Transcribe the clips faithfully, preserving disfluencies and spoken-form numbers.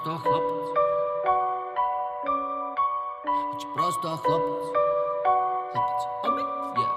просто хлопець, хоч просто хлопець, хлопець, обі, є.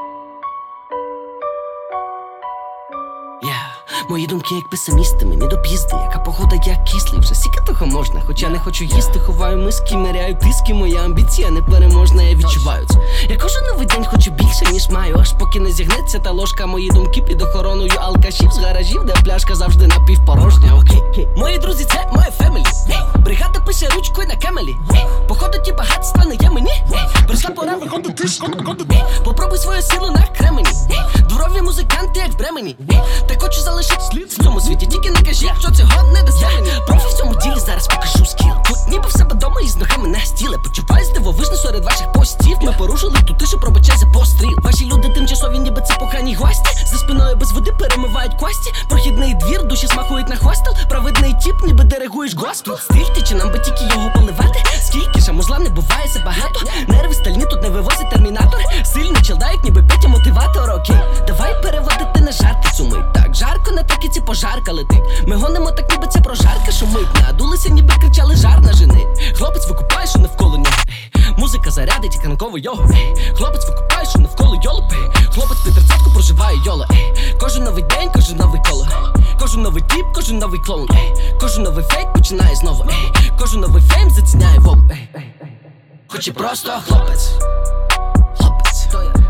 Yeah. Мої думки як песимісти, мені до пізди, яка погода як кислий, вже скільки того можна, хоча не хочу їсти, ховаю миски, міряю тиски, моя амбіція непереможна, я відчуваю це. Я кожен новий день хочу більше, ніж маю, аж поки не зігнеться та ложка. Мої думки під охороною алкашів з гаражів, де пляшка завжди напівпорожня. Окей, мої друзі, це моє фемелі. Бригада пише ручкою на кемелі. Походу ті багатства не є мені. Прийшла пора виходити з коду. Попробуй свою силу на кремені. Дворові музиканти, як в Бремені. Так хочу залишити слід в цьому світі. Тільки не кажіть, що цього не дасте мені. Профі в цьому ділі, зараз покажу скіл. Тут ніби в себе дома із ногами на стіле. Почуваюсь дивовижно серед ваших постів. Ми порушили ту тишу, пробачай за постріл. Ваші люди тимчасові, ніби це погані гості. За спиною без води перемивають кості. Прохідний двір, душі смакують на хостел. Праведний тіп, ніби диригуєш госпіталь. Стиль ти, чи нам би тільки його поливати? Скільки ж музла не буває забагато. Нерви стальні тут не вивозить термінатор. Сильний челдають, ніби Петя мотиватор. Окей, давай переводити на жарти цю мить. Так жарко, на так і ці пожарка летить. Ми гонимо так, ніби це прожарка шумить. Надулися, ніби кричали жар на жени. Хлопець викупає, що навколо нього. Музика зарядить, як ранкову йогу. Хлопець викупає, що навколо йолоп. Хлопець під тридцятку проживає йоло. Кожен новий день, кожен новий коло. Кожен новий тіп, кожен новий клоун. Кожен новий фейк починає знову. Кожен новий фейм заціняє вову. Хоч і просто хлопець. Хлопець, то я.